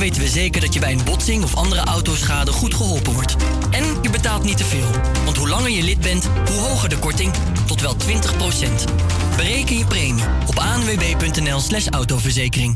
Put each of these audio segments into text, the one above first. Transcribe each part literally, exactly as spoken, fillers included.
weten we zeker dat je bij een botsing of andere autoschade goed geholpen wordt. En je betaalt niet te veel. Want hoe langer je lid bent, hoe hoger de korting. Tot wel twintig procent. Bereken je premie op a n w b punt n l slash autoverzekering.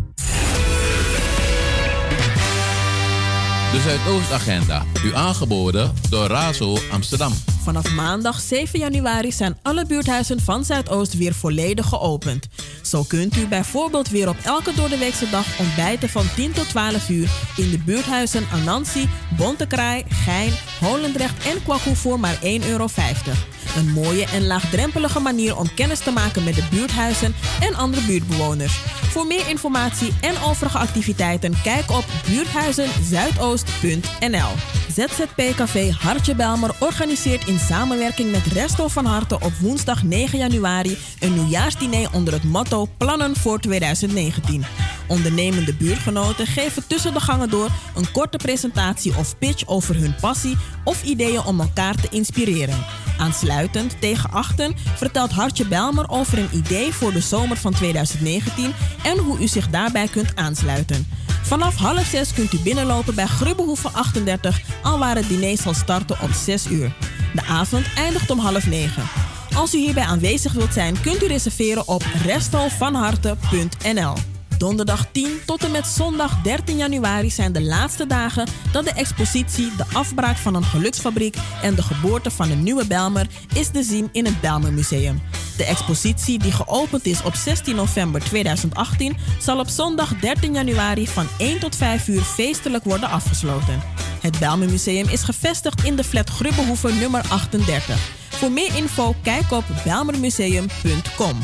De Zuidoostagenda, u aangeboden door Razo Amsterdam. Vanaf maandag zeven januari zijn alle buurthuizen van Zuidoost weer volledig geopend. Zo kunt u bijvoorbeeld weer op elke doordeweekse dag ontbijten van tien tot twaalf uur in de buurthuizen Anansi, Bontekraai, Gein, Holendrecht en Kwaku voor maar één euro vijftig. Een mooie en laagdrempelige manier om kennis te maken met de buurthuizen en andere buurtbewoners. Voor meer informatie en overige activiteiten kijk op buurthuizen zuidoost punt n l. Z Z P Café Hartje Belmer organiseert in samenwerking met Resto van Harte op woensdag negen januari een nieuwjaarsdiner onder het motto Plannen voor twintig negentien. Ondernemende buurtgenoten geven tussen de gangen door een korte presentatie of pitch over hun passie of ideeën om elkaar te inspireren. Aansluitend tegen achten vertelt Hartje Belmer over een idee voor de zomer van twintig negentien en hoe u zich daarbij kunt aansluiten. Vanaf half zes kunt u binnenlopen bij Grubbehoeve achtendertig, alwaar het diner zal starten om zes uur. De avond eindigt om half negen. Als u hierbij aanwezig wilt zijn, kunt u reserveren op resto van harte punt n l. Donderdag tien tot en met zondag dertien januari zijn de laatste dagen dat de expositie De afbraak van een geluksfabriek en de geboorte van een nieuwe Bijlmer is te zien in het Bijlmermuseum. De expositie, die geopend is op zestien november tweeduizend achttien, zal op zondag dertien januari van één tot vijf uur feestelijk worden afgesloten. Het Bijlmermuseum is gevestigd in de flat Grubbehoeve nummer achtendertig. Voor meer info kijk op bijlmermuseum punt com.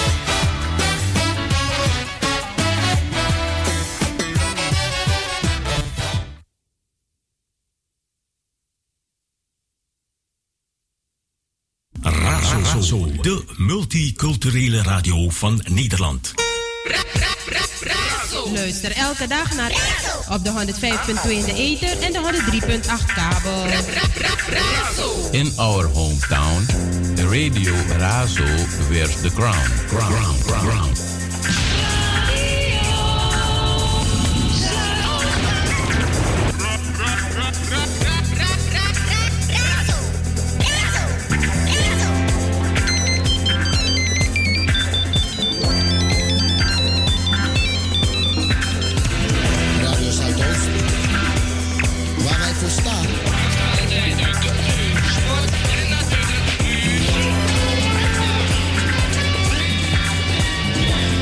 Razo, de multiculturele radio van Nederland. Luister elke dag naar op de honderdvijf punt twee in de ether en de honderddrie punt acht kabel. In our hometown, the radio Razo wears the crown. Crown, crown, crown. Sport en natuurlijk.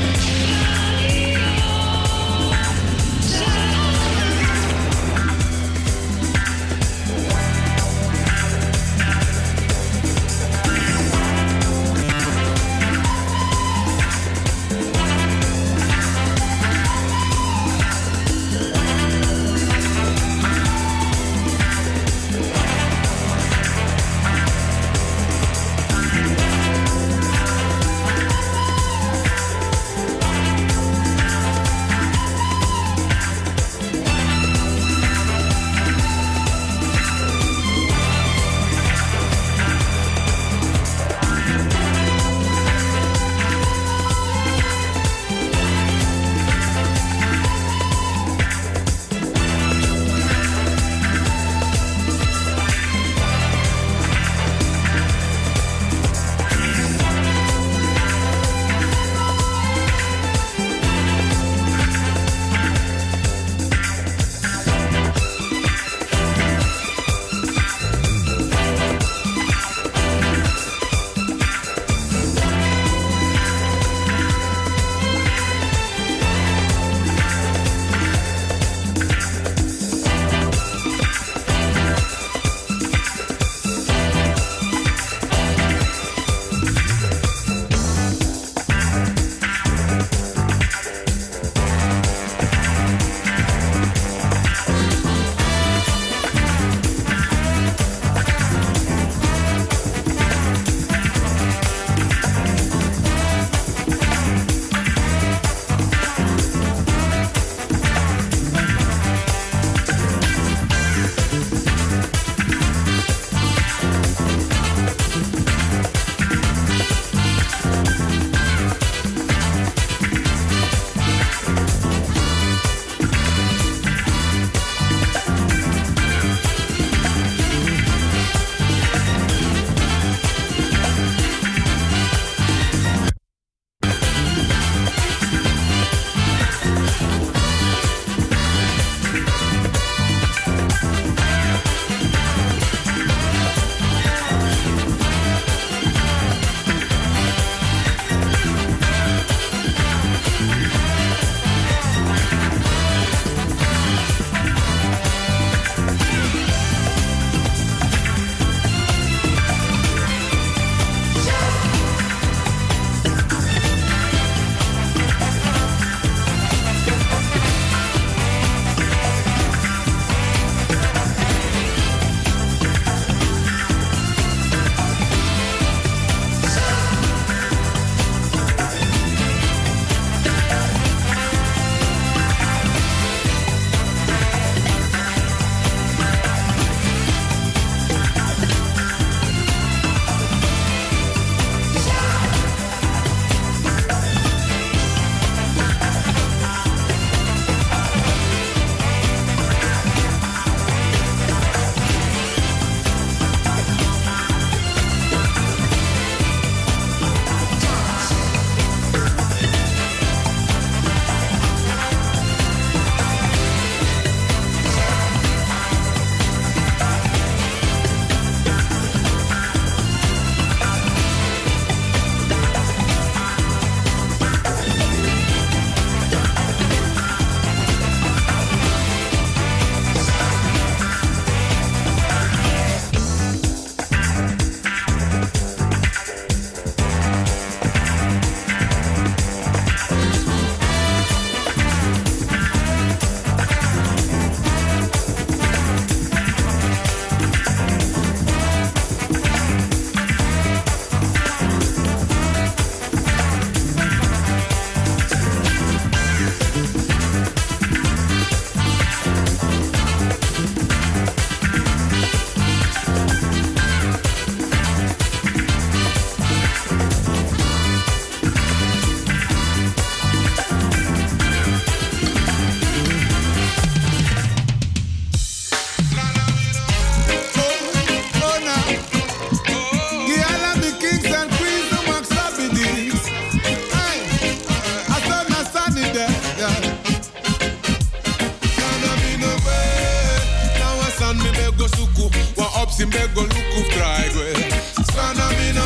Simbego luku fraigwe Sana mina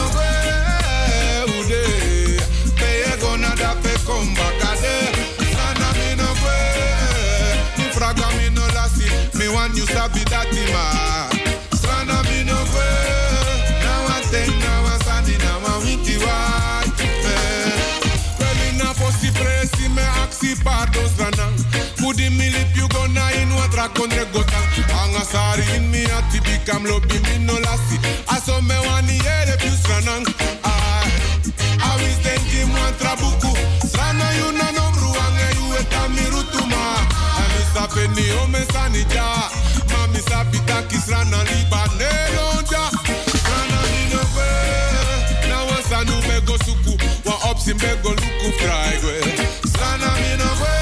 we ude Peye gona da pe komba kade Sana mina we Ni fraga mina lasi Me want you sabi dati ma Sana mina we Now I think now I sandi now I winti wa Well ina fosi presi me aksi pardo sana Pudi mi lip you gonna in watra kondre gota Anga sari in mi ati bikam lobi mi no lasi Aso me wani yere piu sranang Ay, awi stenji mwantra buku Srana yu na nomru ange yu eta mi rutuma Ami sape ni ome sani ja Mami sapi taki srana liba nelonja Srana mi no kwe Na wasanu bego suku Wa opsi bego luku fraigwe Srana mi no kwe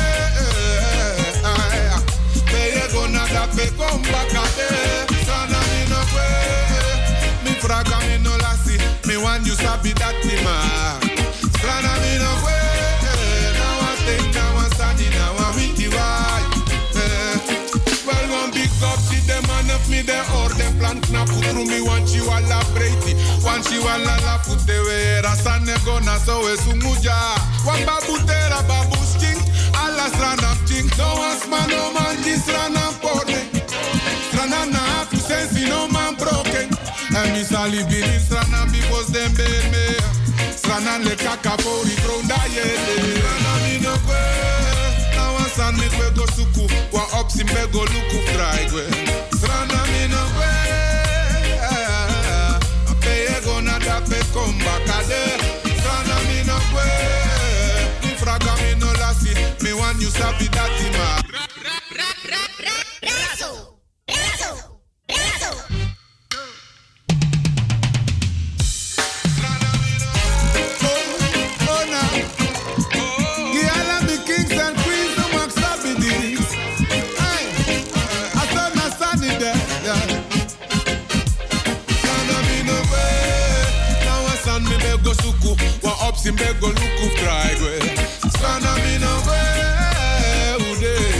Nada pe komba kade Sana mi no kwe Mi fraga mi no lasi Mi want you sabi that ni ma Sana mi no kwe Now I think now I sani now I winti wai Well one big up to the man of me the or them plan knap Putru mi want you alla breiti Want you alla la pute vera Sane gona so e sumuja Wan babu tera babu stink Alla strana ching No one's man no man this strana Strana na hafu sensi no man broken And me sali bini strana because them bail me Strana le kaka pori kronda yede Strana mi no kwe Na wansan mi kwe go suku Wa opsi mbe go luku fraigwe Strana mi no kwe Peye go na da pe komba kade Strana mi no kwe Mi fraga mi no lasi Me want you sabi dati ma Simbego luku fraigwe Sana mi no we ude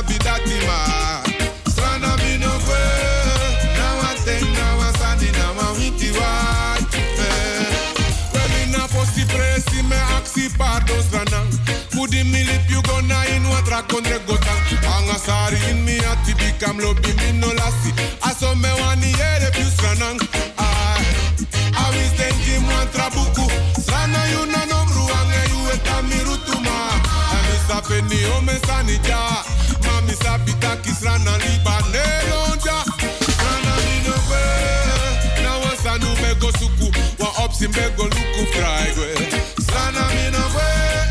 sabi that ma. Strana mi no kwe. Now I think now I sandi now I witi wa. Well in a posti presi me aksi pardo strana. Kudi mi lip you gonna in what rakonde gota. Anga sari in mi ati bikam lobi mi no lasi. Aso me wani ere più strana. I will send him one trabuku. Strana you na nomru ange you eta mi rutuma. Ami sapeni ome sanija. Mami sapita kisrana libane lonja. Strana mi no kwe. Na wasanu mego suku. Wa opsi mego luku fraigwe. Strana mi no kwe.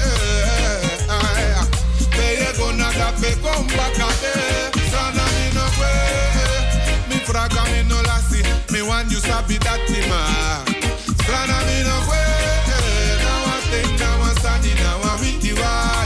Peye gona da pe komba kate. Strana mi no kwe. Mi fraga mi no lasi. Me want you sabi that ma. Strana mi no kwe. Now I think now I study now I with you.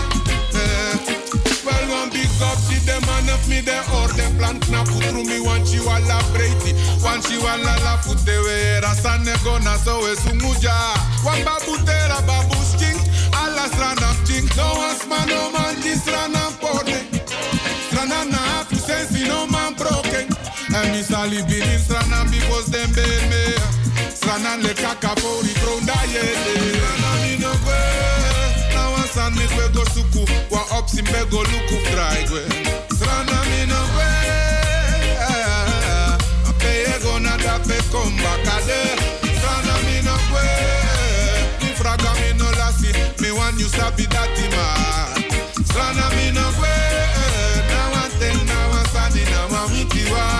Well one big up to the man of me the or the plan knap through me want you all la breiti. Want you all la foot the way rasane gona so e sumuja. One babu tera babu stink. Alla strana stink. No one's man no man this strana pone. Strana na to sense no man broken. And me sali bini strana because them bail me. Strana le kaka for the ground ayede. Strana mi no kwe. Na wansan mi kwe go suku. Wa opsi mbego luku fraigwe. Strana mi no kwe. Apeye gona dape komba kade. Strana mi no kwe. Mi fraga mi no lasi. Mi want you sabi dati ma. Strana mi no kwe. Na wan ten na wan sani na wan witi wa.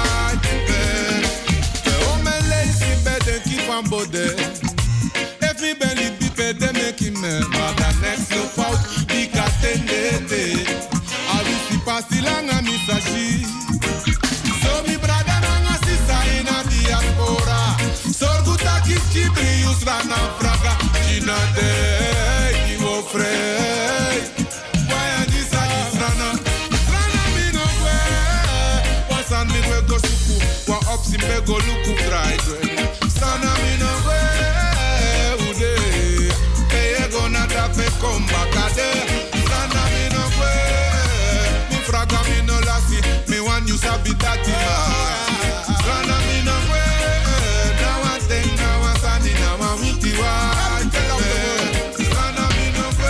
Van bode. If me belly be they make him me. But the next no fault, he can tend it. I will see pasti langa misashi. So mi brother nanga sister in a diaspora. Sorguta kichi brius rana fraga. Gina de kiwo frey. Why a disa disrana? Rana mi no kwe. Wasan mi kwe go suku. Wa opsi me go luku fried. Strana mi no kwe, ude. Peye gona dape komba kade. Strana mi no kwe. Mi fraga mi no lasi. Mi want you sabi dati ma. Strana mi no kwe. Now I think now I sani now I witi wa. Strana mi no kwe.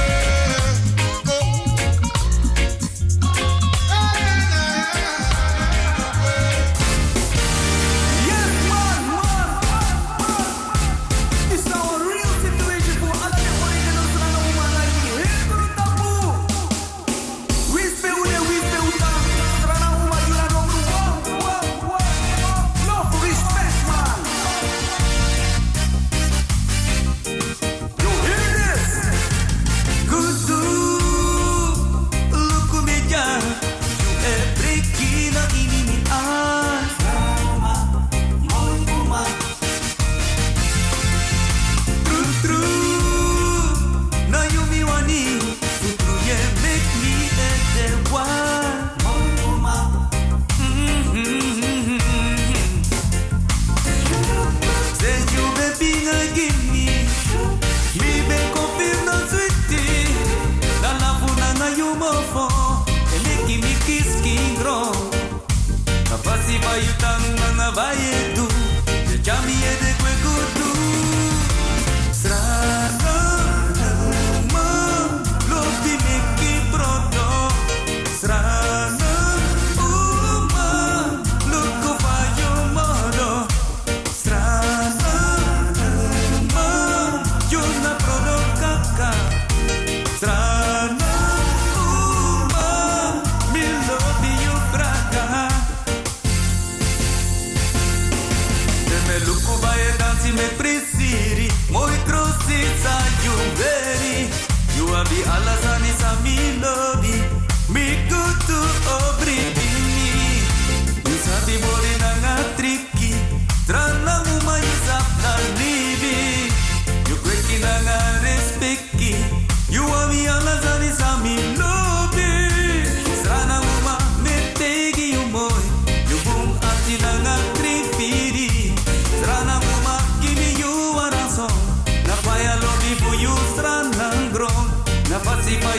If I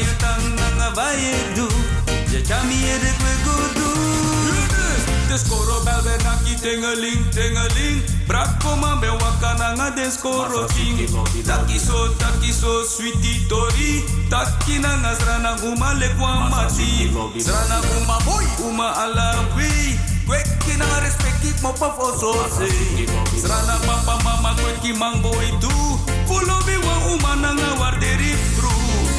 Deskoro belbe naki tingeling, tingeling. Brakoma me wakana nga deskoro ting. Taki so, taki so, sweetie tori. Taki na nga zrana uma lekwa mati. Zrana uma boy, uma alawi. Kweki na respecti mo pa foso se. Zrana papa mama kweki mango itu. Follow me wa uma na nga warderi true.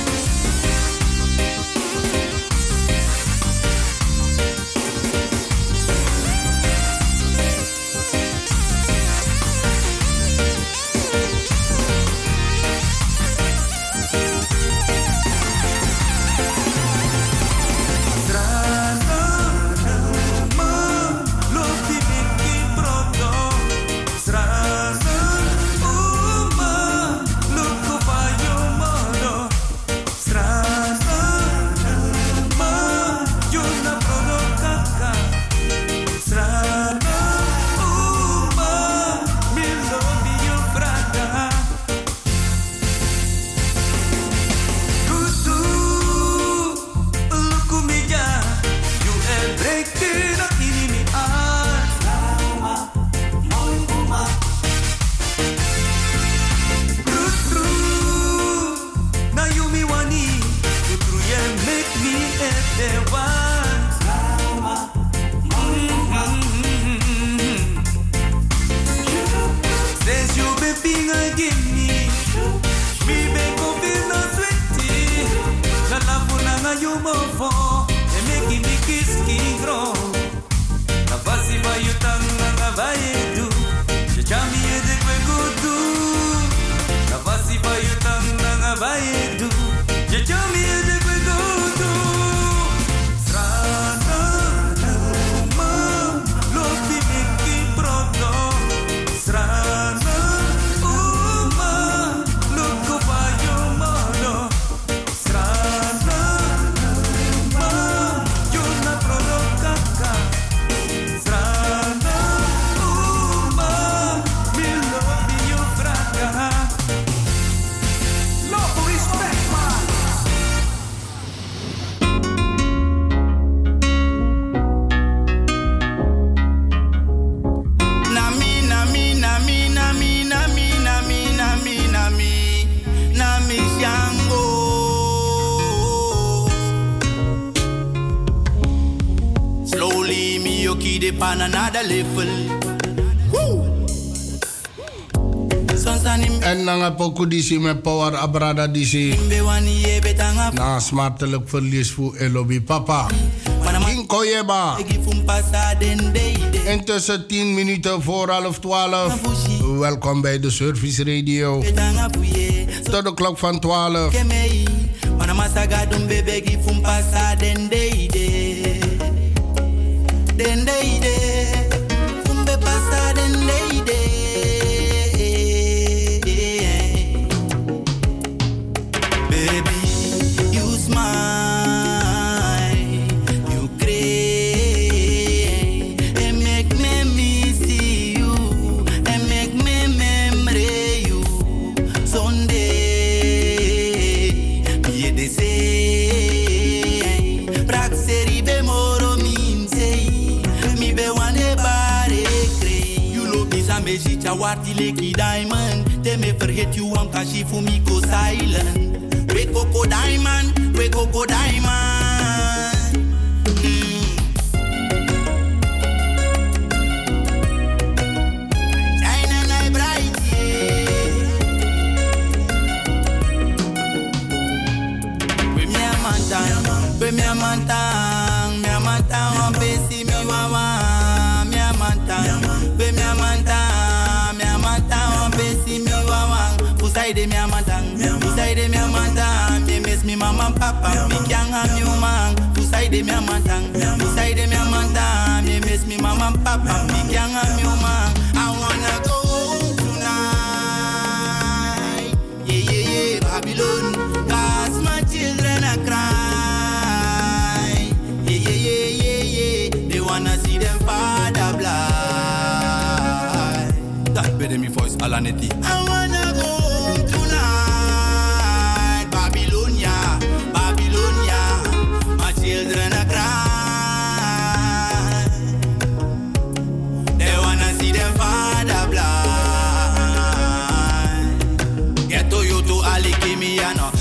En nanga poku disi me power abrada disi. Na smartelijk verlies voor Elobi papa. Inko jeba. Intussen tien minuten voor half twaalf. Welkom bij de Service Radio. Tot de klok van twaalf. Warti leki diamond, they me forget you am kashi for me go silent. We coco diamond, we coco diamond. Mm. China night bright, yeah. We me a mantang, we me a mantang, me a mantang on besi me wawa, me a mantang, we me a mantang. Usaide mi amantang, usaide mi amantang, me miss me mama and papa, me can't have you man. Usaide mi amantang, usaide mi amantang, me miss me mama and papa, me can't have you man. I wanna go tonight, yeah yeah yeah, Babylon, 'cause my children are crying, yeah yeah yeah yeah yeah, they wanna see them father blind. That better me voice Alaneti. I wanna go. Children are crying.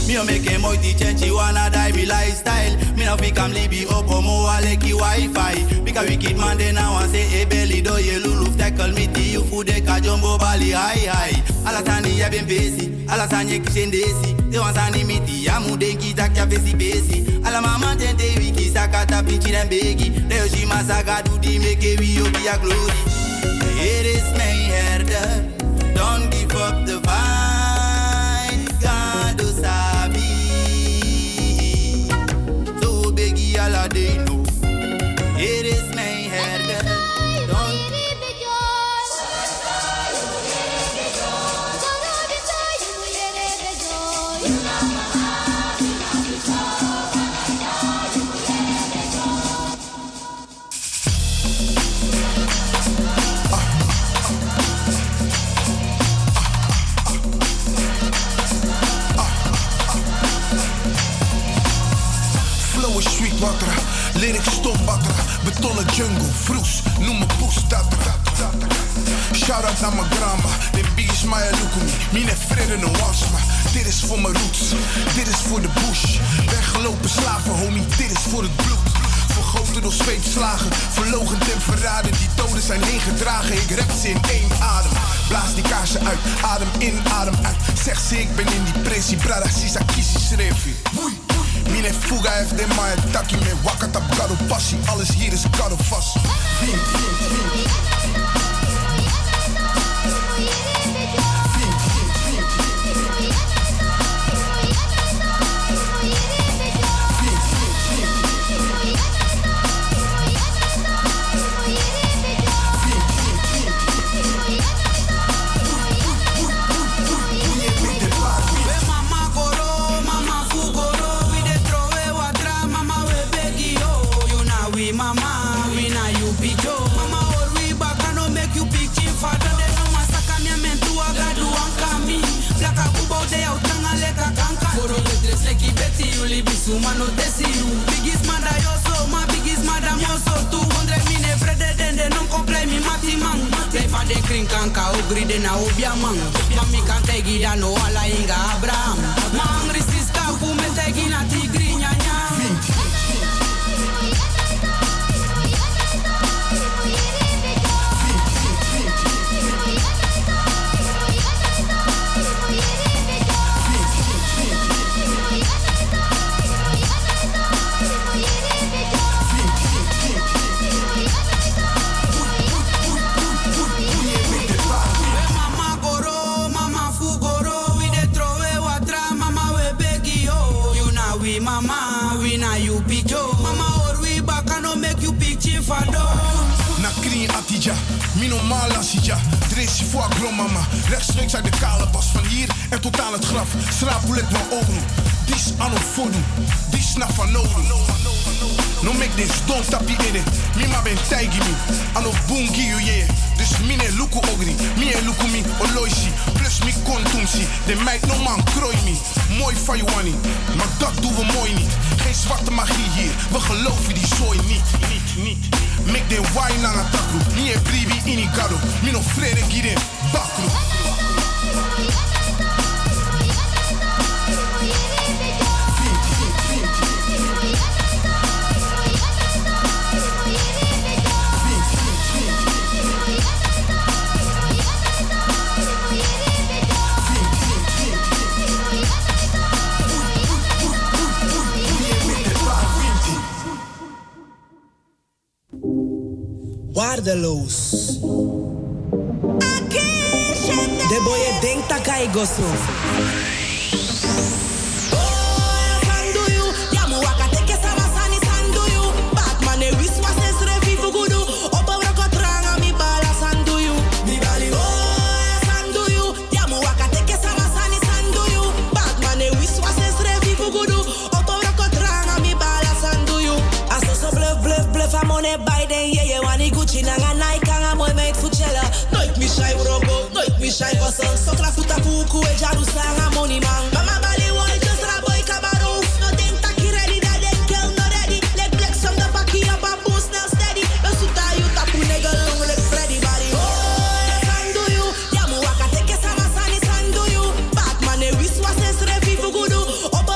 Me no make a moiti change, wanna die me lifestyle. Me no fi come libi up or mo aleki Wi-Fi. Because wicked man they now want say hey belly do ye lulu tackle me ti you food de ka jumbo bali high high. Alasani ya ben besi, alasani kishendesi. They want sani me ti ya mu denki tak ya besi besi. Ala mama tente wiki sakata pichi den begi. Leo shi masaka do di make we up ya glory. It is my herder, don't give up the fight. God do sabi, so begi ala they know. It is my herder, don't. Watra, lyrics stompatra, betonnen jungle, vroes, noem me poes datra. Shout out naar mijn grandma, de biggest Maya Lukumi, mine vrede no wasma. Dit is voor mijn roots, dit is voor de bush. Weggelopen slaven, homie, dit is voor het bloed. Vergoten door zweepslagen, verloochend en verraden. Die doden zijn heen gedragen, ik rap ze in één adem. Blaas die kaarsen uit, adem in, adem uit. Zeg ze, ik ben in die pressie, brada, sisa kisi schreef. Mine fuga heeft de maar taki me wakata gado passie. Alles hier is gado vast. Sumano desiru, biggest mother yo so, my biggest madam yo so. two hundred mine vrede den de non complay mi mati man. Play fa de kring kanka ogri de na obia man. Mami kan tegi da no ala inga Abraham. Ma angri siska fu me tegi na tigri nya nya. Nakri Atija, Mino Malasija, Dresi voor agromama. Rechtstreeks uit de kale bas, van hier en tot aan het graf. Srapulet van Oru, dis ano fodu, dis na van Noru. No make this, don't tap in it. Mima ben taigi mi, ano bungi you yeah. Dus mine luku ogri, mie luku mi oloisi. Plus mi kontumsi, de meid no man krooi mi. Mooi van je wani, maar dat doen we mooi niet. Geen zwarte magie hier, we geloven die zooi niet. Niet, niet. Make the wine aan het takru, mie bribi ini gado. Mino frere giren, bakru. Waardeloos. De boy denkt dat hij go zo. Shai goso, sokra futa fuku e jaru sanga money man. Mama bali wall just ra boy kabaroof. No think taki ready that they kill no ready. Leg flex from the backy up a boost now steady. No suta you tapu nigga long leg Freddy body. Oh, sandu you, yamu waka teke sama sani sandu you. Batman e wiswa ses refi fugudu. Op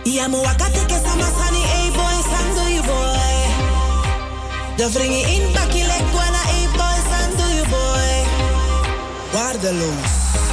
Yamu wakati ke samasani, hey boy, sandu you boy. De vringi in bakkie lek wana, hey boy, sandu you boy. Waardeloos.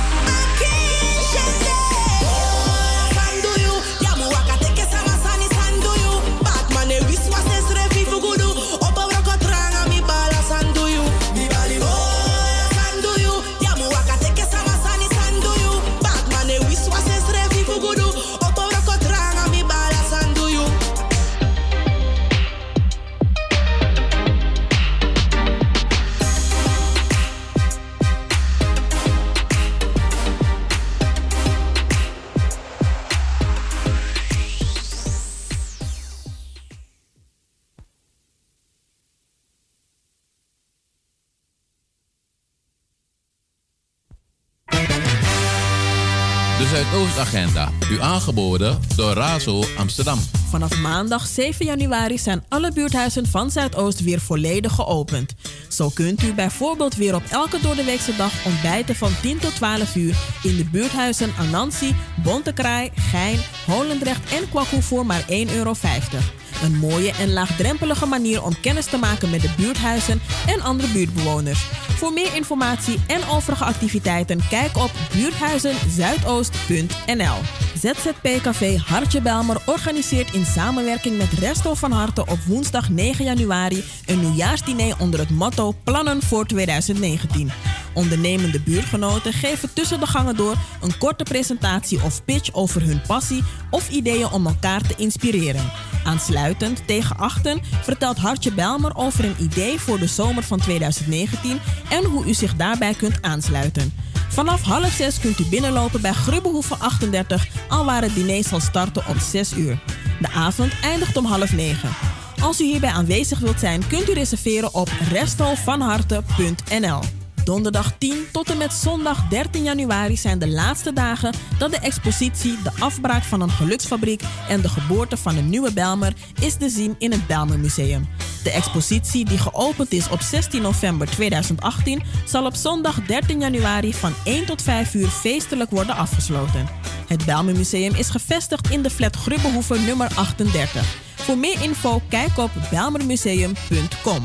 Zuidoostagenda, u aangeboden door Razo Amsterdam. Vanaf maandag zeven januari zijn alle buurthuizen van Zuidoost weer volledig geopend. Zo kunt u bijvoorbeeld weer op elke doordeweekse dag ontbijten van tien tot twaalf uur in de buurthuizen Anansi, Bontekraai, Gein, Holendrecht en Kwaku voor maar één euro vijftig. Een mooie en laagdrempelige manier om kennis te maken met de buurthuizen en andere buurtbewoners. Voor meer informatie en overige activiteiten kijk op buurthuizen zuidoost punt n l. Z Z P Café Hartje Belmer organiseert in samenwerking met Resto van Harte op woensdag negen januari een nieuwjaarsdiner onder het motto Plannen voor twintig negentien. Ondernemende buurtgenoten geven tussen de gangen door een korte presentatie of pitch over hun passie of ideeën om elkaar te inspireren. Aansluitend tegen achten vertelt Hartje Belmer over een idee voor de zomer van twintig negentien en hoe u zich daarbij kunt aansluiten. Vanaf half zes kunt u binnenlopen bij Grubbehoeve achtendertig, alwaar het diner zal starten om zes uur. De avond eindigt om half negen. Als u hierbij aanwezig wilt zijn, kunt u reserveren op resto van harte punt n l. Donderdag tien tot en met zondag dertien januari zijn de laatste dagen dat de expositie De afbraak van een geluksfabriek en de geboorte van een nieuwe Bijlmer is te zien in het Bijlmermuseum. De expositie, die geopend is op zestien november tweeduizend achttien, zal op zondag dertien januari van één tot vijf uur feestelijk worden afgesloten. Het Bijlmermuseum is gevestigd in de flat Grubbehoeve nummer achtendertig. Voor meer info kijk op bijlmermuseum punt com.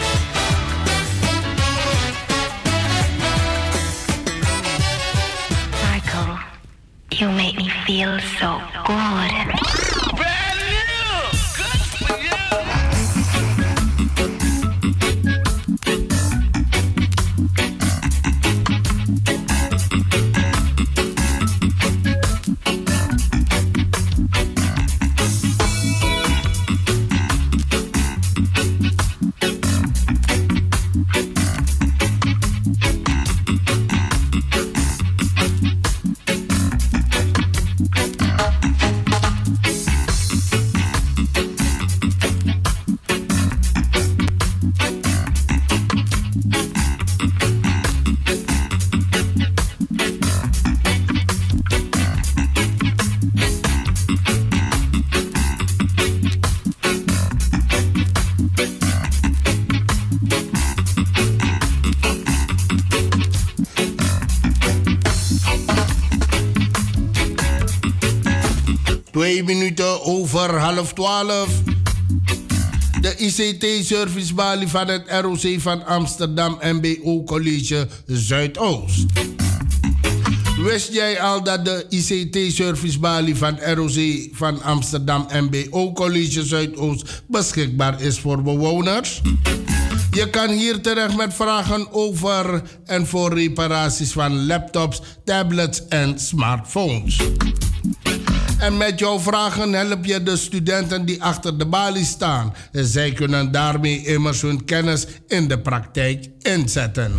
You make me feel so good. Twee minuten over half twaalf. De I C T-servicebalie van het R O C van Amsterdam M B O College Zuidoost. Wist jij al dat de I C T-servicebalie van R O C van Amsterdam M B O College Zuidoost beschikbaar is voor bewoners? Je kan hier terecht met vragen over en voor reparaties van laptops, tablets en smartphones. En met jouw vragen help je de studenten die achter de balie staan. En zij kunnen daarmee immers hun kennis in de praktijk inzetten.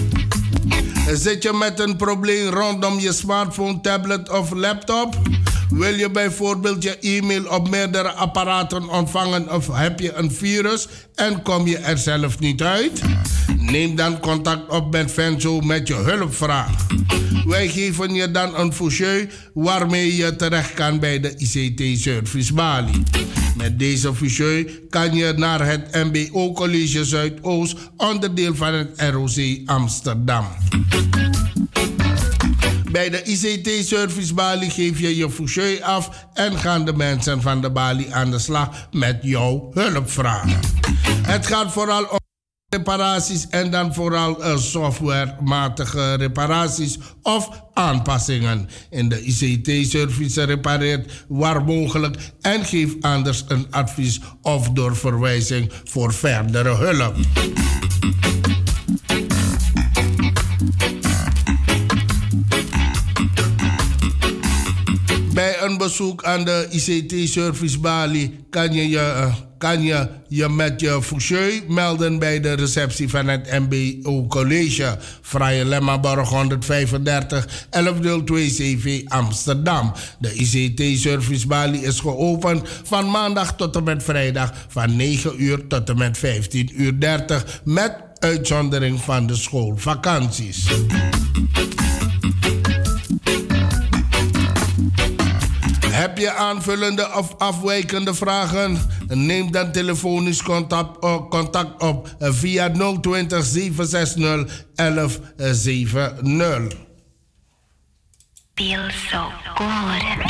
Zit je met een probleem rondom je smartphone, tablet of laptop? Wil je bijvoorbeeld je e-mail op meerdere apparaten ontvangen of heb je een virus en kom je er zelf niet uit? Neem dan contact op met Venzo met je hulpvraag. Wij geven je dan een fichier waarmee je terecht kan bij de I C T-servicebalie. Met deze fichier kan je naar het M B O College Zuidoost, onderdeel van het R O C Amsterdam. Bij de I C T-service balie geef je je foucheu af en gaan de mensen van de balie aan de slag met jouw hulpvragen. Het gaat vooral om reparaties en dan vooral uh, softwarematige reparaties of aanpassingen. In de I C T-service repareert waar mogelijk en geeft anders een advies of door verwijzing voor verdere hulp. Bij een bezoek aan de I C T-service balie kan je je, uh, kan je je met je foucheu melden bij de receptie van het M B O College. Fraaie Lemmaborg honderdvijfendertig elfhonderdzevenentwintig Amsterdam. De I C T-service balie is geopend van maandag tot en met vrijdag van negen uur tot en met vijftien uur dertig met uitzondering van de schoolvakanties. Heb je aanvullende of afwijkende vragen? Neem dan telefonisch contact, uh, contact op uh, via nul twintig zeven zes nul elf zeventig. Feel so good.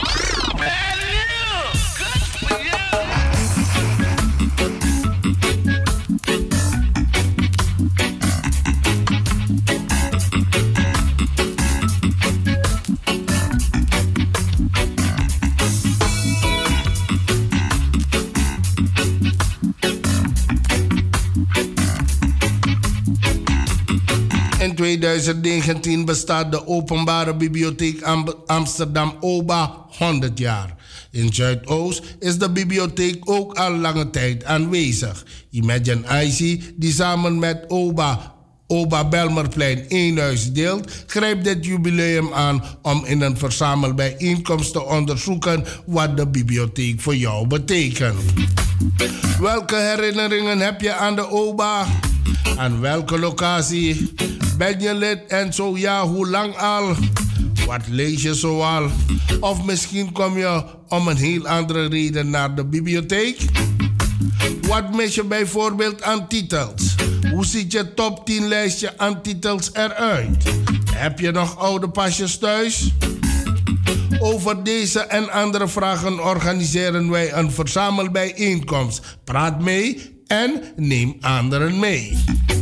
In tweeduizend negentien bestaat de Openbare Bibliotheek Amsterdam O B A honderd jaar. In Zuidoost is de bibliotheek ook al lange tijd aanwezig. Imagine I C, die samen met O B A O B A Belmerplein één huis deelt, grijpt dit jubileum aan om in een verzamelbijeenkomst te onderzoeken wat de bibliotheek voor jou betekent. Welke herinneringen heb je aan de O B A? Aan welke locatie? Ben je lid en zo ja, hoe lang al? Wat lees je zoal? Of misschien kom je om een heel andere reden naar de bibliotheek? Wat mis je bijvoorbeeld aan titels? Hoe ziet je top tien lijstje aan titels eruit? Heb je nog oude pasjes thuis? Over deze en andere vragen organiseren wij een verzamelbijeenkomst. Praat mee en neem anderen mee.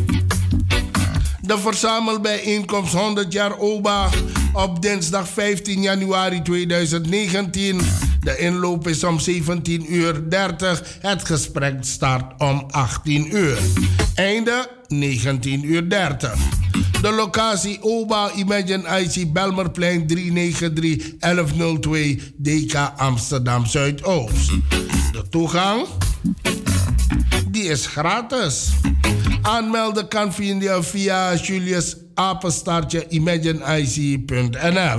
De verzamelbijeenkomst honderd jaar O B A op dinsdag vijftien januari tweeduizend negentien. De inloop is om zeventien uur dertig. Het gesprek start om achttien uur. Einde negentien uur dertig. De locatie O B A Imagine I C Belmerplein driehonderdnegenennegentig elfhonderdtwee D K Amsterdam Zuidoost. De toegang? Die is gratis. Aanmelden kan via, via Julius apenstaartje imagine I C punt N L.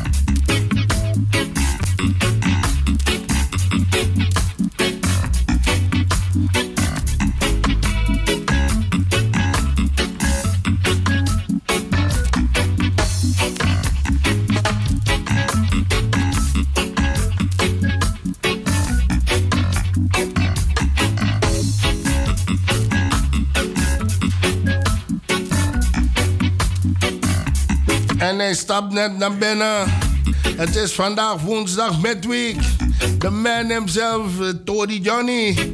En hij stapt net naar binnen. Het is vandaag woensdag midweek. De man himself, Tori Johnny.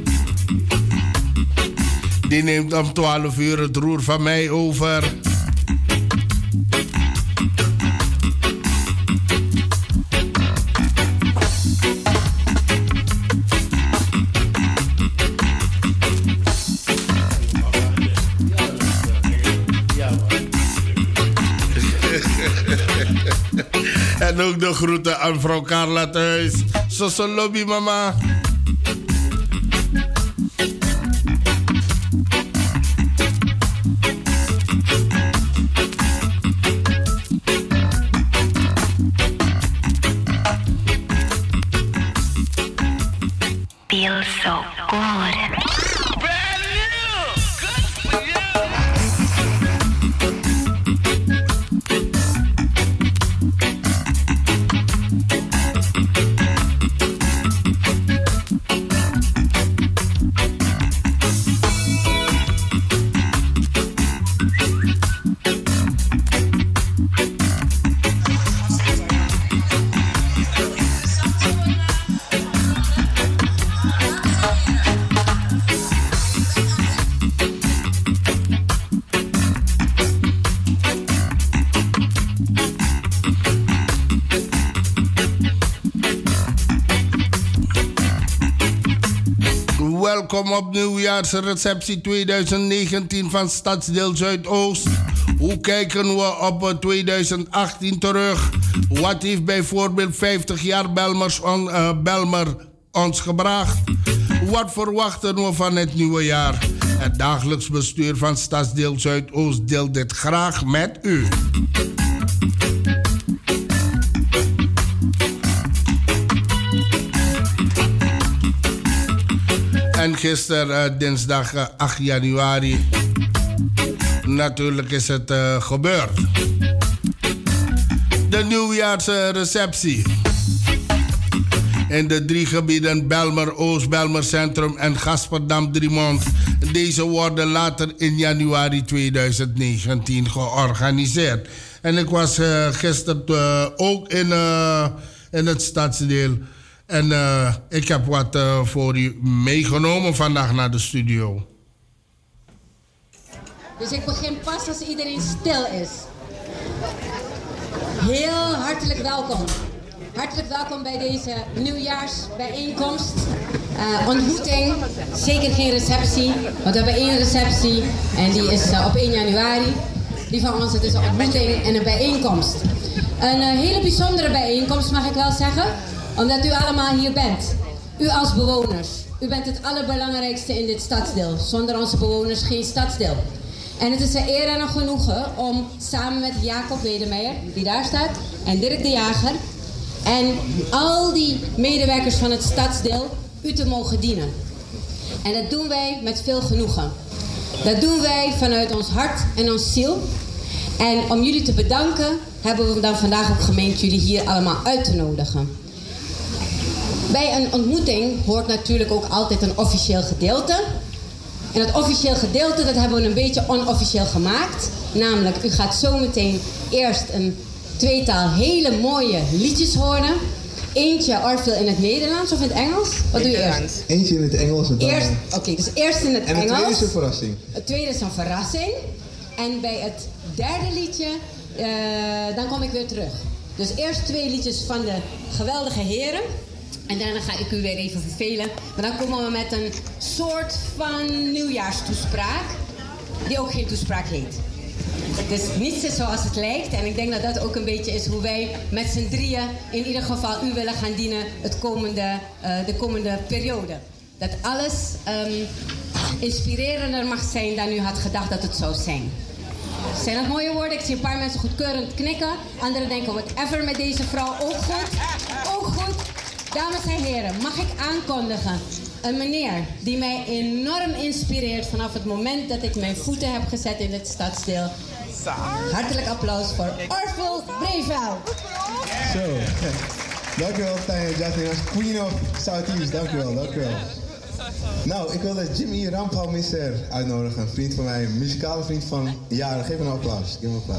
Die neemt om twaalf uur het roer van mij over. En ook de groeten aan vrouw Carla thuis. Zo'n lobby, mama. Feel so good. Welkom op nieuwjaarsreceptie twintig negentien van Stadsdeel Zuidoost. Hoe kijken we op twintig achttien terug? Wat heeft bijvoorbeeld vijftig jaar Belmers on, uh, Belmer ons gebracht? Wat verwachten we van het nieuwe jaar? Het dagelijks bestuur van Stadsdeel Zuidoost deelt dit graag met u. En gisteren, uh, dinsdag uh, acht januari, natuurlijk is het uh, gebeurd. De nieuwjaarsreceptie. In de drie gebieden Belmer Oost, Belmer Centrum en Gasperdam Driemond. Deze worden later in januari twintig negentien georganiseerd. En ik was uh, gisteren uh, ook in, uh, in het stadsdeel. En uh, ik heb wat uh, voor u meegenomen vandaag naar de studio. Dus ik begin pas als iedereen stil is. Heel hartelijk welkom. Hartelijk welkom bij deze nieuwjaarsbijeenkomst. Uh, ontmoeting, zeker geen receptie, want we hebben één receptie en die is uh, op één januari. Die van ons, het is een ontmoeting en een bijeenkomst. Een uh, hele bijzondere bijeenkomst mag ik wel zeggen, omdat u allemaal hier bent. U als bewoners. U bent het allerbelangrijkste in dit stadsdeel. Zonder onze bewoners geen stadsdeel. En het is een eer en een genoegen om samen met Jacob Wedemeijer, die daar staat, en Dirk de Jager, en al die medewerkers van het stadsdeel u te mogen dienen. En dat doen wij met veel genoegen. Dat doen wij vanuit ons hart en ons ziel. En om jullie te bedanken hebben we dan vandaag ook gemeend jullie hier allemaal uit te nodigen. Bij een ontmoeting hoort natuurlijk ook altijd een officieel gedeelte. En dat officieel gedeelte, dat hebben we een beetje onofficieel gemaakt. Namelijk, u gaat zometeen eerst een tweetal hele mooie liedjes horen. Eentje Orville in het Nederlands of in het Engels? Wat doe je eerst? Eentje in het Engels. En dan... Eerst, Oké, okay, dus eerst in het en Engels. En het tweede is een verrassing. Het tweede is een verrassing. En bij het derde liedje, uh, dan kom ik weer terug. Dus eerst twee liedjes van de geweldige heren. En daarna ga ik u weer even vervelen. Maar dan komen we met een soort van nieuwjaarstoespraak. Die ook geen toespraak heet. Dus niets is zoals het lijkt. En ik denk dat dat ook een beetje is hoe wij met z'n drieën in ieder geval u willen gaan dienen het komende, uh, de komende periode. Dat alles um, inspirerender mag zijn dan u had gedacht dat het zou zijn. Zijn dat mooie woorden? Ik zie een paar mensen goedkeurend knikken. Anderen denken, whatever met deze vrouw. Ook goed. Ook goed. Dames en heren, mag ik aankondigen een meneer die mij enorm inspireert vanaf het moment dat ik mijn voeten heb gezet in dit stadsdeel. Hartelijk applaus voor Orville Breveld. Zo, dank u wel, Tanja Jatting als Queen of Southeast. Dank u wel, dank u wel. Nou, ik wilde Jimmy Rampalmisser uitnodigen, een vriend van mij, een muzikale vriend van jaren. Geef een applaus, geef een applaus.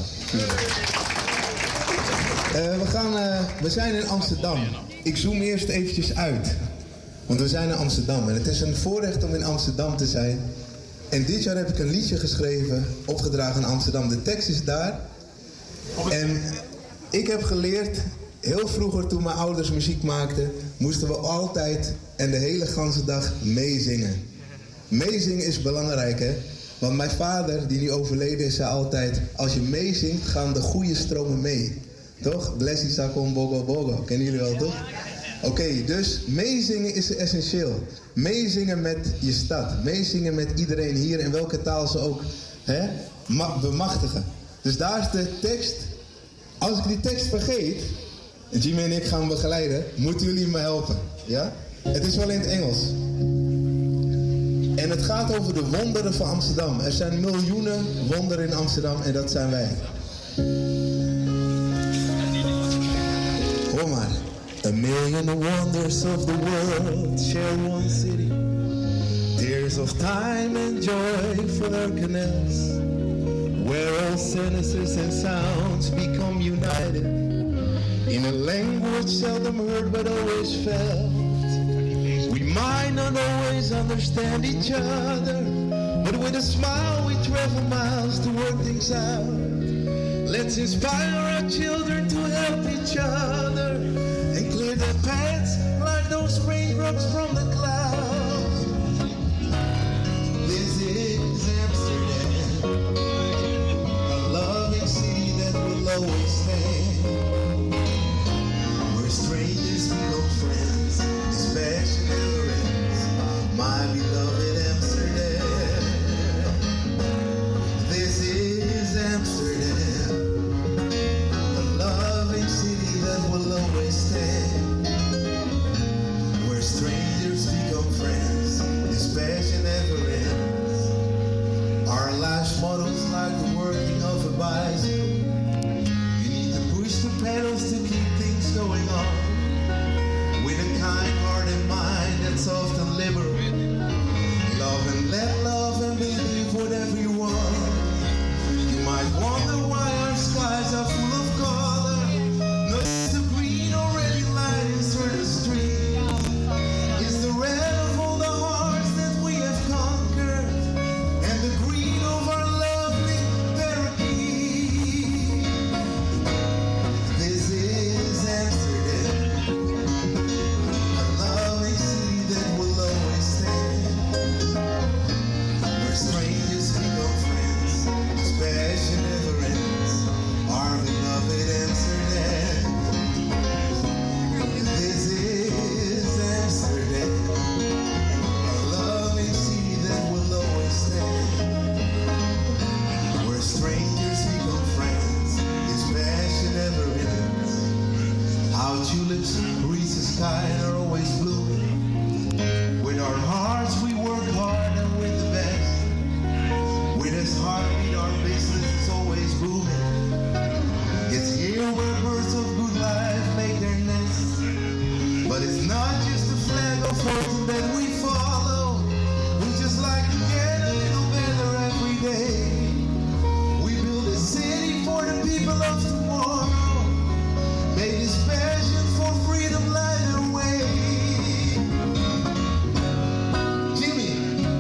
Uh, we, gaan, uh, we zijn in Amsterdam. Ik zoom eerst eventjes uit. Want we zijn in Amsterdam. En het is een voorrecht om in Amsterdam te zijn. En dit jaar heb ik een liedje geschreven, opgedragen in Amsterdam. De tekst is daar. En ik heb geleerd, heel vroeger toen mijn ouders muziek maakten, moesten we altijd en de hele ganse dag meezingen. Meezingen is belangrijk, hè. Want mijn vader, die nu overleden is, zei altijd, als je meezingt, gaan de goede stromen mee. Toch? Blessie Sakon Bogo Bogo. Kennen jullie wel, toch? Oké, okay, dus meezingen is essentieel. Meezingen met je stad. Meezingen met iedereen hier, in welke taal ze ook hè, bemachtigen. Dus daar is de tekst. Als ik die tekst vergeet, en Jimmy en ik gaan begeleiden, moeten jullie me helpen. Ja? Het is wel in het Engels. En het gaat over de wonderen van Amsterdam. Er zijn miljoenen wonderen in Amsterdam en dat zijn wij. Hoor maar. A million wonders of the world share one city. Tears of time and joy for their canals, where all sentences and sounds become united in a language seldom heard but always felt. We might not always understand each other, but with a smile we travel miles to work things out. Let's inspire our children to help each other and clear the paths like those raindrops from the clouds. mottos like the working of a bicycle. You need to push the pedals to keep things going on. With a kind heart and mind that's soft and liberal. Love and let love and believe whatever you want. You might wonder why our skies are full of color. No, it's the green already lighting through the street. It's the red of all the hearts that we have conquered. And the green of our lovely parakeet. This is Amsterdam, a lovely city that will always stand. Where strangers become friends, whose passion never ends. Our beloved Amsterdam. This is Amsterdam, a loving city that will always stand. Where strangers become friends, its passion never ends. Our tulips reach the sky and are always blooming. With our hearts we work hard and with the best. With this heartbeat our business is always booming. It's here where birds of good life make their nests. But it's not just the flag of fortune that we follow. We just like to get a little better every day. We build a city for the people of tomorrow. May this passion for freedom light their way. Jimmy.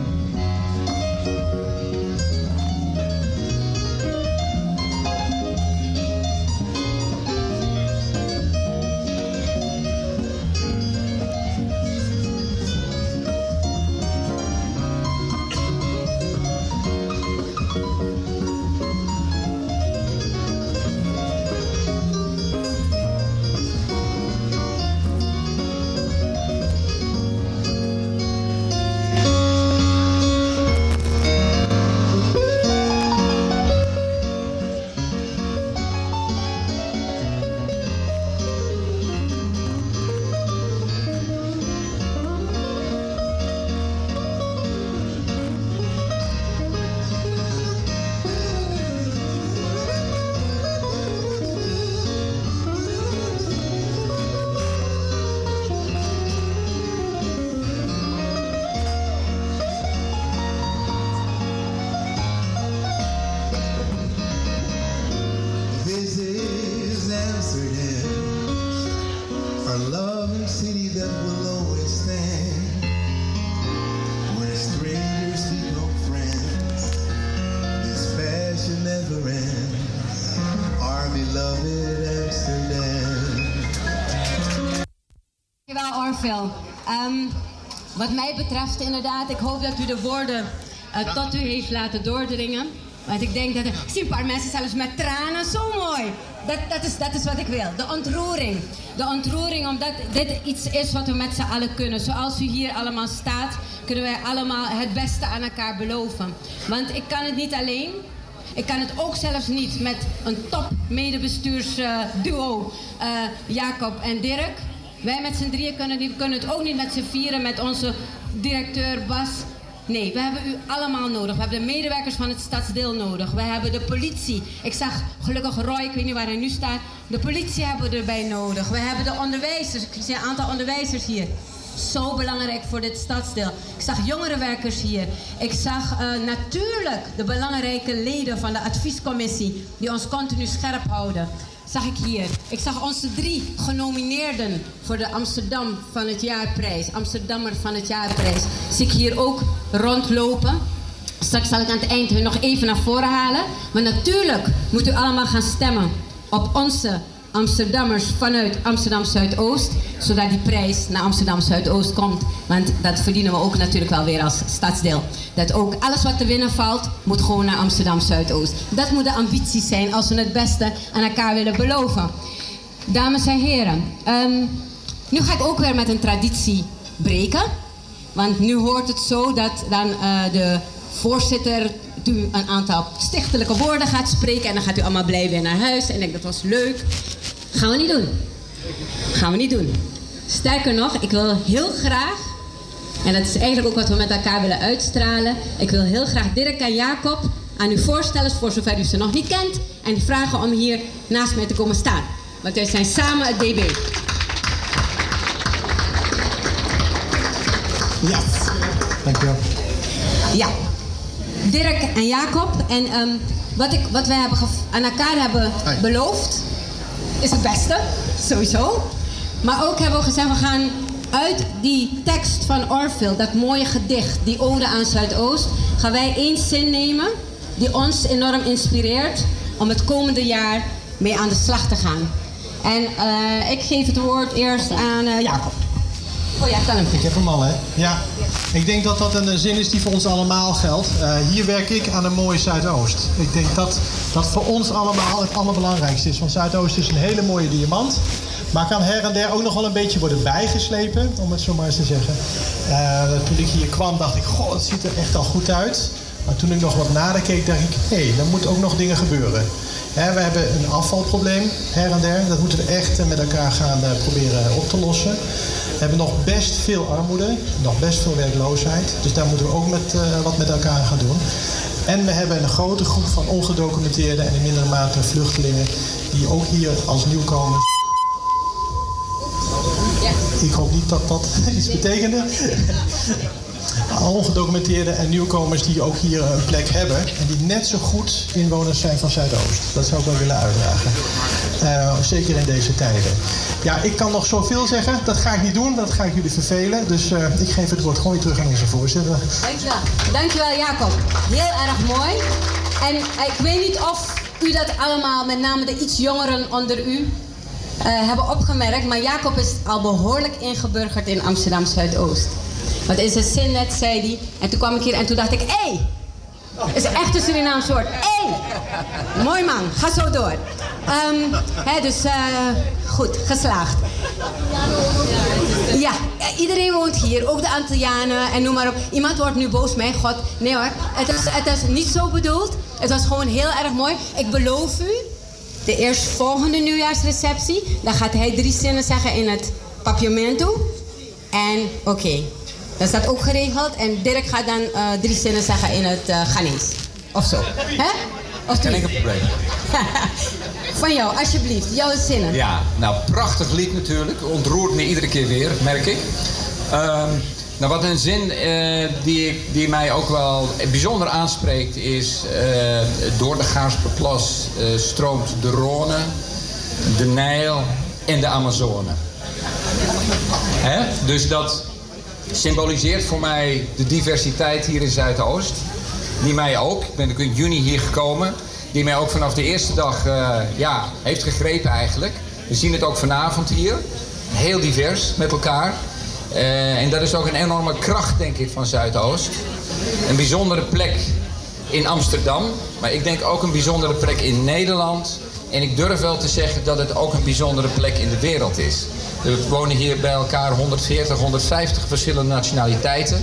This is Amsterdam, a loving city that will always stand. Where strangers become friends, this passion never ends. Our beloved Amsterdam. Dankjewel Orville. Um, wat mij betreft inderdaad, ik hoop dat u de woorden uh, tot u heeft laten doordringen. Want ik denk dat er, ik zie een paar mensen zelfs met tranen, zo mooi. Dat, dat, is, dat is wat ik wil, de ontroering. De ontroering omdat dit iets is wat we met z'n allen kunnen. Zoals u hier allemaal staat, kunnen wij allemaal het beste aan elkaar beloven. Want ik kan het niet alleen. Ik kan het ook zelfs niet met een top medebestuursduo, uh, Jacob en Dirk. Wij met z'n drieën kunnen, die kunnen het ook niet met z'n vieren met onze directeur Bas. Nee, we hebben u allemaal nodig. We hebben de medewerkers van het stadsdeel nodig. We hebben de politie. Ik zag gelukkig Roy, ik weet niet waar hij nu staat. De politie hebben we erbij nodig. We hebben de onderwijzers. Ik zie een aantal onderwijzers hier. Zo belangrijk voor dit stadsdeel. Ik zag jongerenwerkers hier. Ik zag uh, natuurlijk de belangrijke leden van de adviescommissie die ons continu scherp houden. Zag ik hier. Ik zag onze drie genomineerden voor de Amsterdam van het jaarprijs. Amsterdammer van het jaarprijs. Zie ik hier ook rondlopen. Straks zal ik aan het eind hun nog even naar voren halen. Maar natuurlijk moet u allemaal gaan stemmen op onze Amsterdammers vanuit Amsterdam Zuidoost, zodat die prijs naar Amsterdam Zuidoost komt. Want dat verdienen we ook natuurlijk wel weer als stadsdeel. Dat ook alles wat te winnen valt, moet gewoon naar Amsterdam Zuidoost. Dat moet de ambitie zijn als we het beste aan elkaar willen beloven. Dames en heren, um, nu ga ik ook weer met een traditie breken. Want nu hoort het zo dat dan uh, de voorzitter u een aantal stichtelijke woorden gaat spreken en dan gaat u allemaal blij weer naar huis. En ik denk, dat was leuk. Gaan we niet doen. Gaan we niet doen. Sterker nog, ik wil heel graag, en dat is eigenlijk ook wat we met elkaar willen uitstralen. Ik wil heel graag Dirk en Jacob aan u voorstellen, voor zover u ze nog niet kent. En die vragen om hier naast mij te komen staan. Want wij zijn samen het D B. Yes. Dankjewel. Ja. Dirk en Jacob. En um, wat, ik, wat wij hebben aan elkaar hebben Hi. beloofd, is het beste. Sowieso. Maar ook hebben we gezegd, we gaan uit die tekst van Orville, dat mooie gedicht, die ode aan Zuidoost, gaan wij één zin nemen die ons enorm inspireert om het komende jaar mee aan de slag te gaan. En uh, ik geef het woord eerst aan uh, Jacob. Oh ja, kan hem. Ik heb hem al, hè? Ja. Ik denk dat dat een zin is die voor ons allemaal geldt. Uh, hier werk ik aan een mooie Zuidoost. Ik denk dat dat voor ons allemaal het allerbelangrijkste is. Want Zuidoost is een hele mooie diamant. Maar kan her en der ook nog wel een beetje worden bijgeslepen, om het zo maar eens te zeggen. Uh, toen ik hier kwam dacht ik, goh, het ziet er echt al goed uit. Maar toen ik nog wat nader keek, dacht ik, hé, hey, er moeten ook nog dingen gebeuren. He, we hebben een afvalprobleem her en der. Dat moeten we echt met elkaar gaan uh, proberen op te lossen. We hebben nog best veel armoede, nog best veel werkloosheid. Dus daar moeten we ook met, uh, wat met elkaar gaan doen. En we hebben een grote groep van ongedocumenteerde en in mindere mate vluchtelingen die ook hier als nieuwkomers... Ik hoop niet dat dat iets betekende. Ongedocumenteerde en nieuwkomers die ook hier een plek hebben en die net zo goed inwoners zijn van Zuidoost. Dat zou ik wel willen uitdragen. Uh, zeker in deze tijden. Ja, ik kan nog zoveel zeggen. Dat ga ik niet doen. Dat ga ik jullie vervelen. Dus uh, ik geef het woord gewoon weer terug aan onze voorzitter. Dankjewel. Dankjewel, Jacob. Heel erg mooi. En uh, ik weet niet of u dat allemaal, met name de iets jongeren onder u, Uh, hebben opgemerkt, maar Jacob is al behoorlijk ingeburgerd in Amsterdam Zuidoost. Want in zijn zin net zei hij, en toen kwam ik hier en toen dacht ik, hé, hey, is echt een Surinaams woord. Hé, hey, mooi man, ga zo door. Um, hè, dus uh, goed, geslaagd. Ja, iedereen woont hier, ook de Antillianen en noem maar op. Iemand wordt nu boos, mijn god. Nee hoor, het is, het is niet zo bedoeld. Het was gewoon heel erg mooi. Ik beloof u, de eerstvolgende nieuwjaarsreceptie, dan gaat hij drie zinnen zeggen in het papiamento. En oké, okay, dat is dat ook geregeld. En Dirk gaat dan uh, drie zinnen zeggen in het uh, Ghanese. Of zo. Hè? Of geen enkel probleem. Van jou, alsjeblieft. Jouw zinnen. Ja, nou, prachtig lied natuurlijk. Ontroert me iedere keer weer, merk ik. Um, nou, wat een zin uh, die, die mij ook wel bijzonder aanspreekt is... Uh, door de Gaarsperplas uh, stroomt de Rhône, de Nijl en de Amazone. Hè? Dus dat symboliseert voor mij de diversiteit hier in Zuidoost. Die mij ook, ik ben in juni hier gekomen... die mij ook vanaf de eerste dag uh, ja, heeft gegrepen eigenlijk. We zien het ook vanavond hier. Heel divers met elkaar. Uh, en dat is ook een enorme kracht, denk ik, van Zuidoost. Een bijzondere plek in Amsterdam. Maar ik denk ook een bijzondere plek in Nederland. En ik durf wel te zeggen dat het ook een bijzondere plek in de wereld is. We wonen hier bij elkaar honderdveertig, honderdvijftig verschillende nationaliteiten.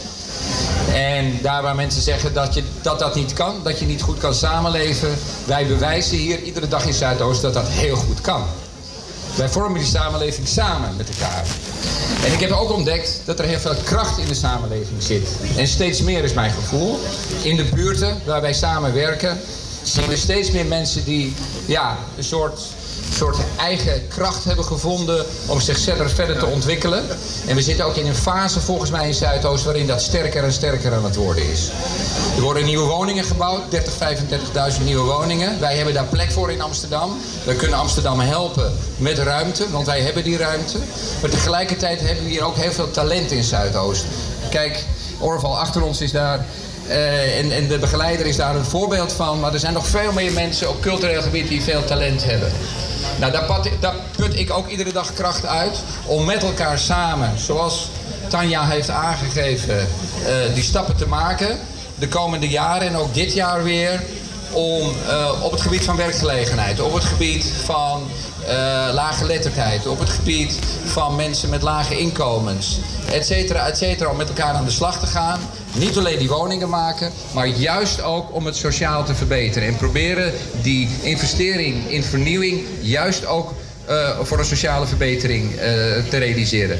En daar waar mensen zeggen dat, je, dat dat niet kan, dat je niet goed kan samenleven... wij bewijzen hier iedere dag in Zuidoost dat dat heel goed kan. Wij vormen die samenleving samen met elkaar. En ik heb ook ontdekt dat er heel veel kracht in de samenleving zit. En steeds meer is mijn gevoel. In de buurten waar wij samen werken... zien we steeds meer mensen die ja, een soort... een soort eigen kracht hebben gevonden om zichzelf verder te ontwikkelen. En we zitten ook in een fase volgens mij in Zuidoost waarin dat sterker en sterker aan het worden is. Er worden nieuwe woningen gebouwd, dertig, vijfendertigduizend nieuwe woningen. Wij hebben daar plek voor in Amsterdam. Wij kunnen Amsterdam helpen met ruimte, want wij hebben die ruimte. Maar tegelijkertijd hebben we hier ook heel veel talent in Zuidoost. Kijk, Orval achter ons is daar... Uh, en, en de begeleider is daar een voorbeeld van. Maar er zijn nog veel meer mensen op cultureel gebied die veel talent hebben. Nou, daar, pat, daar put ik ook iedere dag kracht uit om met elkaar samen, zoals Tanja heeft aangegeven, uh, die stappen te maken. De komende jaren en ook dit jaar weer. Om uh, op het gebied van werkgelegenheid, op het gebied van uh, lage geletterdheid, op het gebied van mensen met lage inkomens, et cetera, et cetera, om met elkaar aan de slag te gaan. Niet alleen die woningen maken, maar juist ook om het sociaal te verbeteren. En proberen die investering in vernieuwing juist ook uh, voor een sociale verbetering uh, te realiseren.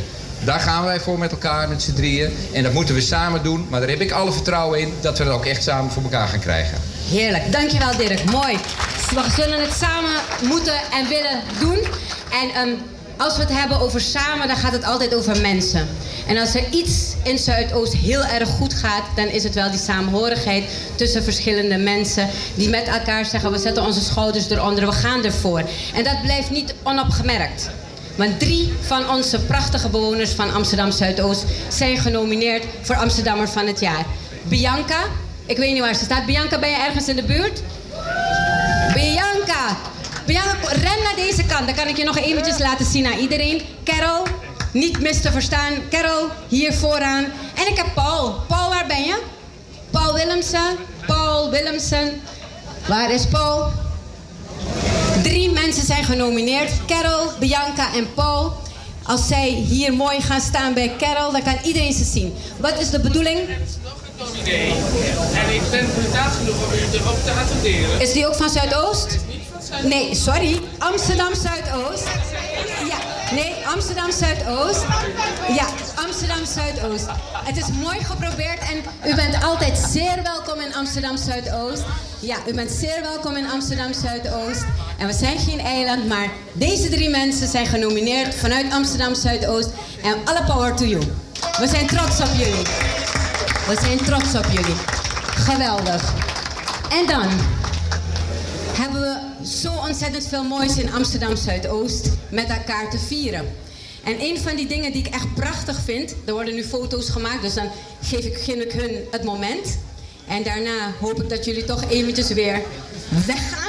Daar gaan wij voor met elkaar, met z'n drieën. En dat moeten we samen doen. Maar daar heb ik alle vertrouwen in dat we dat ook echt samen voor elkaar gaan krijgen. Heerlijk, dankjewel Dirk, mooi. We zullen het samen moeten en willen doen. En um, als we het hebben over samen, dan gaat het altijd over mensen. En als er iets in Zuidoost heel erg goed gaat, dan is het wel die samenhorigheid tussen verschillende mensen die met elkaar zeggen, we zetten onze schouders eronder, we gaan ervoor. En dat blijft niet onopgemerkt. Want drie van onze prachtige bewoners van Amsterdam Zuidoost zijn genomineerd voor Amsterdammer van het jaar. Bianca, ik weet niet waar ze staat. Bianca, ben je ergens in de buurt? Bianca! Bianca, ren naar deze kant. Dan kan ik je nog eventjes laten zien aan iedereen. Carol, niet mis te verstaan. Carol, hier vooraan. En ik heb Paul. Paul, waar ben je? Paul Willemsen. Paul Willemsen. Waar is Paul? Drie mensen zijn genomineerd. Carol, Bianca en Paul. Als zij hier mooi gaan staan bij Carol, dan kan iedereen ze zien. Wat is de bedoeling? Nee. En ik ben brutaal genoeg om u erop te attenderen. Is die ook van Zuidoost? Nee, sorry. Amsterdam Zuidoost. Ja, nee, Amsterdam Zuidoost. Ja, Amsterdam Zuidoost. Het is mooi geprobeerd en u bent altijd zeer welkom in Amsterdam Zuidoost. Ja, u bent zeer welkom in Amsterdam Zuidoost. En we zijn geen eiland, maar deze drie mensen zijn genomineerd vanuit Amsterdam Zuidoost. En alle power to you. We zijn trots op jullie. We zijn trots op jullie. Geweldig. En dan hebben we zo ontzettend veel moois in Amsterdam Zuidoost met elkaar te vieren. En een van die dingen die ik echt prachtig vind, er worden nu foto's gemaakt, dus dan geef ik, geef ik hun het moment. En daarna hoop ik dat jullie toch eventjes weer weggaan.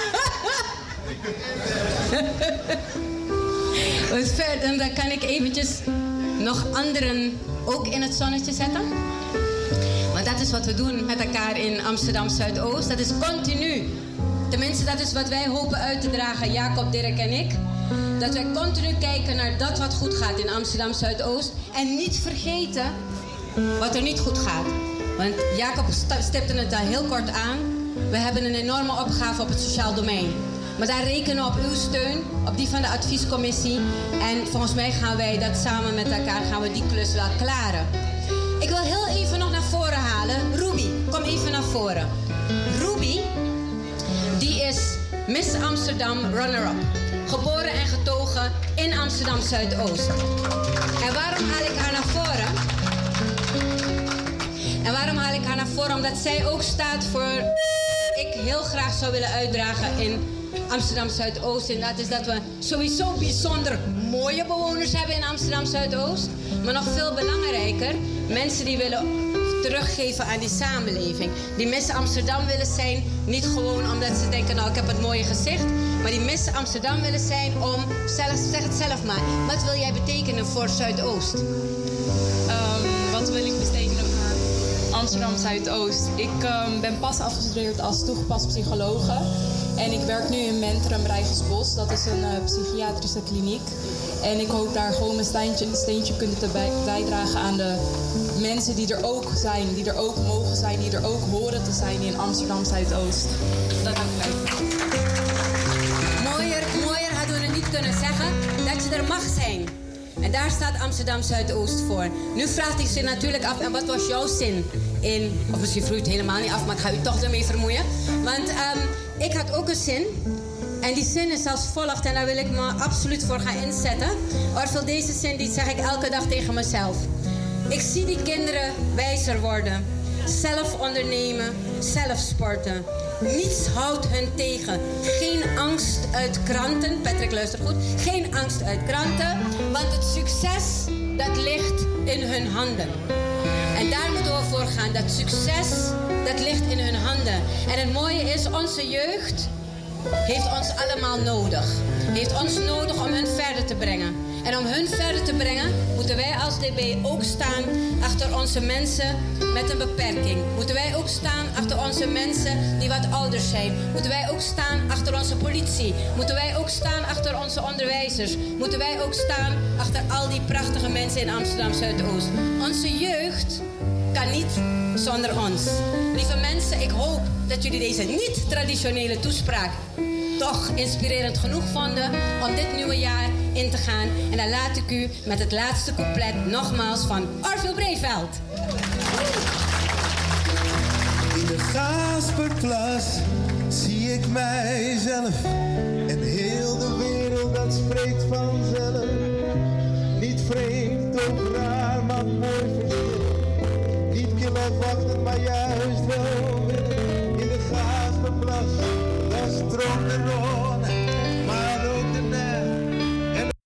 Dus verder, dan kan ik eventjes nog anderen ook in het zonnetje zetten. Want dat is wat we doen met elkaar in Amsterdam Zuidoost. Dat is continu. Tenminste, dat is wat wij hopen uit te dragen, Jacob, Dirk en ik. Dat wij continu kijken naar dat wat goed gaat in Amsterdam Zuidoost. En niet vergeten wat er niet goed gaat. Want Jacob stipte het daar heel kort aan. We hebben een enorme opgave op het sociaal domein. Maar daar rekenen we op uw steun, op die van de adviescommissie. En volgens mij gaan wij dat samen met elkaar, gaan we die klus wel klaren. Ik wil heel even nog naar voren halen. Ruby, kom even naar voren. Ruby, die is Miss Amsterdam runner-up. Geboren en getogen in Amsterdam Zuidoost. En waarom haal ik haar naar voren? En waarom haal ik haar naar voren? Omdat zij ook staat voor ik heel graag zou willen uitdragen in Amsterdam Zuidoost. En dat is dat we sowieso bijzonder mooie bewoners hebben in Amsterdam Zuidoost. Maar nog veel belangrijker, mensen die willen teruggeven aan die samenleving. Die Miss Amsterdam willen zijn, niet gewoon omdat ze denken, nou ik heb het mooie gezicht. Maar die Miss Amsterdam willen zijn om, zelf, zeg het zelf maar, wat wil jij betekenen voor Zuidoost? Um, wat wil ik betekenen voor Amsterdam Zuidoost? Ik um, ben pas afgestudeerd als toegepast psychologe. En ik werk nu in Mentrum Rijgersbos. Dat is een uh, psychiatrische kliniek. En ik hoop daar gewoon mijn steentje, steentje kunnen te bij, bijdragen aan de mensen die er ook zijn. Die er ook mogen zijn, die er ook horen te zijn in Amsterdam Zuidoost. Dat heb ik. Mooier, mooier hadden we het niet kunnen zeggen dat je er mag zijn. En daar staat Amsterdam Zuidoost voor. Nu vraagt hij zich natuurlijk af, en wat was jouw zin in... Of misschien vloeit het helemaal niet af, maar ik ga u toch ermee vermoeien. Want um, ik had ook een zin. En die zin is als volgt, en daar wil ik me absoluut voor gaan inzetten. Orville, deze zin die zeg ik elke dag tegen mezelf. Ik zie die kinderen wijzer worden. Zelf ondernemen, zelf sporten. Niets houdt hun tegen. Geen angst uit kranten. Patrick, luister goed. Geen angst uit kranten. Want het succes, dat ligt in hun handen. En daar moeten we voor gaan. Dat succes, dat ligt in hun handen. En het mooie is, onze jeugd heeft ons allemaal nodig. Heeft ons nodig om hun verder te brengen. En om hun verder te brengen, moeten wij als D B ook staan achter onze mensen met een beperking. Moeten wij ook staan achter onze mensen die wat ouder zijn. Moeten wij ook staan achter onze politie. Moeten wij ook staan achter onze onderwijzers. Moeten wij ook staan achter al die prachtige mensen in Amsterdam Zuidoost. Onze jeugd kan niet zonder ons. Lieve mensen, ik hoop dat jullie deze niet-traditionele toespraak toch inspirerend genoeg vonden om dit nieuwe jaar in te gaan. En dan laat ik u met het laatste couplet nogmaals van Orville Breveld. In de Gasperplas zie ik mijzelf en heel de wereld dat spreekt vanzelf. Niet vreemd of raar, maar mooi verschil. Niet kil of wachten, maar juist wel willen. In de Gasperplas, daar stroomt de rood.